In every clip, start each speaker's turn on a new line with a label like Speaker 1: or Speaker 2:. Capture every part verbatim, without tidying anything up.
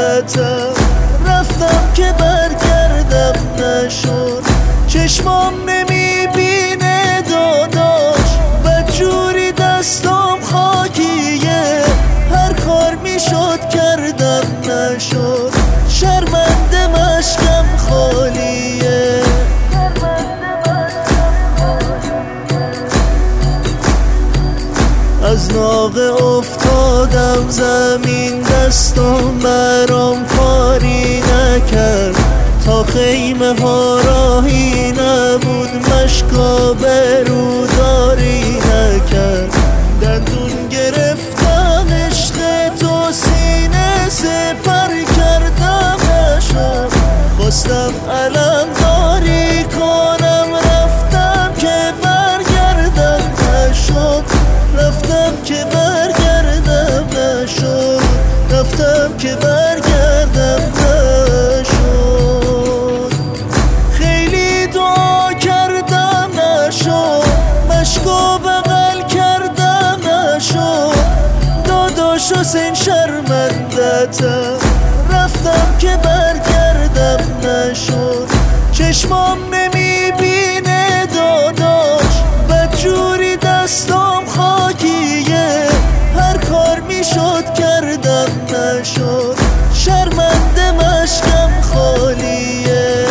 Speaker 1: شرمندتم، رفتم که برگردم نشد. چشمام نمیبینه داداش، بدجوری دستام خاکیه، هر کار میشد کردم نشد. شرمنده مشکم خالیه، از ناقه افتادم زمین، دستم برام کاری نکرد. تا خیمه ها راهی نبود، مشکا بروداری نکرد. دندون گرفتم عشق تو، سینه سپر کردم نشد. خواستم علم داری کنم، رفتم که برگردم نشد. رفتم که برگردم نشد. رفتم که برگردم نشد. خیلی دعا کردم نشد، مشکو بغل کردم نشد. داداش حسین شرمندتم، رفتم که برگردم نشد. چشمام نمیبینه داداش، بدجوری دستام خاکیه، هر کار میشد کردم نشد. شرمنده مشکم خالیه،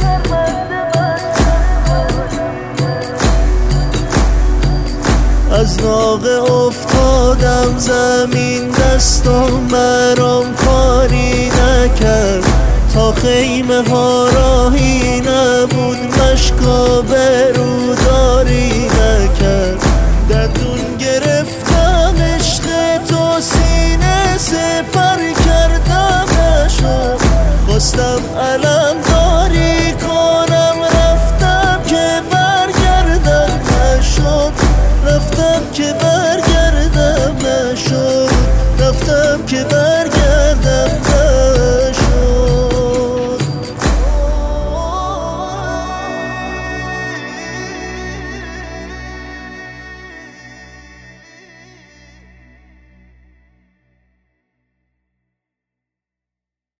Speaker 1: از ناقه افتادم زمین، دستم برام کاری نکرد. تا خیمه ها راهی نبود، مشکا بروداری نکرد. دندون گرفتم عشق تو، سینه سپر کردم نشد. خواستم علم داری کنم، رفتم که برگردم نشد. رفتم که برگردم نشد. رفتم که برگردم